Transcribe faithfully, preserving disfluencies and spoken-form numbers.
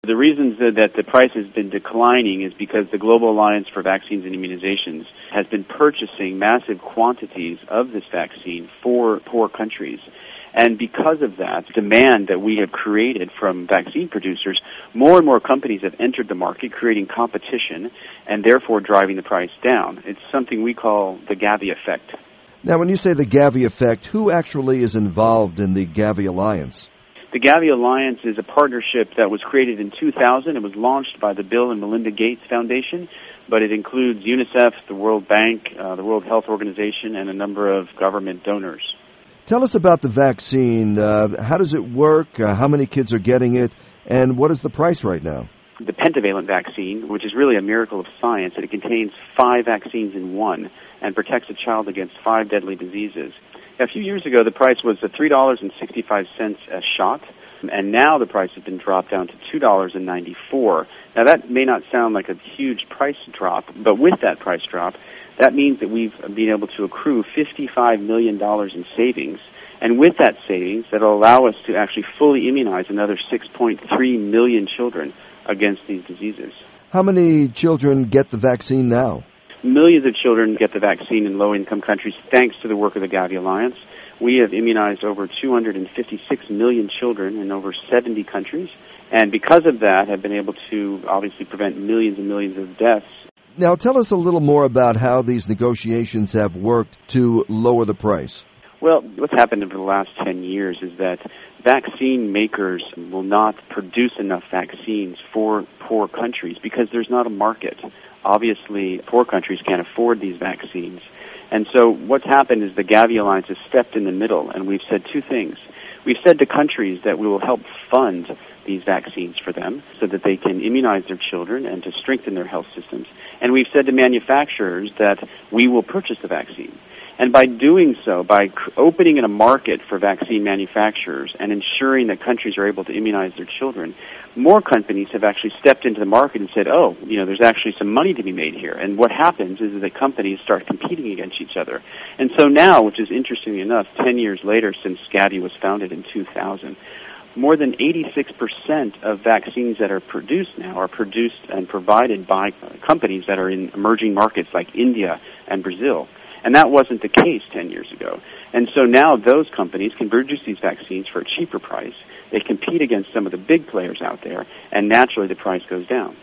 The reasons that, that the price has been declining is because the Global Alliance for Vaccines and Immunizations has been purchasing massive quantities of this vaccine for poor countries. And because of that demand that we have created from vaccine producers, more and more companies have entered the market, creating competition and therefore driving the price down. It's something we call the Gavi effect. Now, when you say the Gavi effect, who actually is involved in the Gavi Alliance? The Gavi Alliance is a partnership that was created in two thousand. It was launched by the Bill and Melinda Gates Foundation, but it includes UNICEF, the World Bank, uh, the World Health Organization, and a number of government donors. Tell us about the vaccine. Uh, how does it work? Uh, how many kids are getting it? And what is the price right now? The pentavalent vaccine, which is really a miracle of science, and it contains five vaccines in one and protects a child against five deadly diseases. A few years ago, the price was three dollars and sixty-five cents a shot, and now the price has been dropped down to two dollars and ninety-four cents. Now, that may not sound like a huge price drop, but with that price drop, that means that we've been able to accrue fifty-five million dollars in savings, and with that savings, that will allow us to actually fully immunize another six point three million children against these diseases. How many children get the vaccine now? Millions of children get the vaccine in low-income countries thanks to the work of the Gavi Alliance. We have immunized over two hundred fifty-six million children in over seventy countries, and because of that have been able to obviously prevent millions and millions of deaths. Now tell us a little more about how these negotiations have worked to lower the price. Well, what's happened over the last ten years is that vaccine makers will not produce enough vaccines for poor countries because there's not a market. Obviously, poor countries can't afford these vaccines. And so what's happened is the Gavi Alliance has stepped in the middle, and we've said two things. We've said to countries that we will help fund these vaccines for them so that they can immunize their children and to strengthen their health systems. And we've said to manufacturers that we will purchase the vaccine. And by doing so, by opening in a market for vaccine manufacturers and ensuring that countries are able to immunize their children, more companies have actually stepped into the market and said, oh, you know, there's actually some money to be made here. And what happens is that companies start competing against each other. And so now, which is interestingly enough, ten years later since Gavi was founded in two thousand, more than eighty-six percent of vaccines that are produced now are produced and provided by companies that are in emerging markets like India and Brazil. And that wasn't the case ten years ago. And so now those companies can produce these vaccines for a cheaper price. They compete against some of the big players out there, and naturally the price goes down.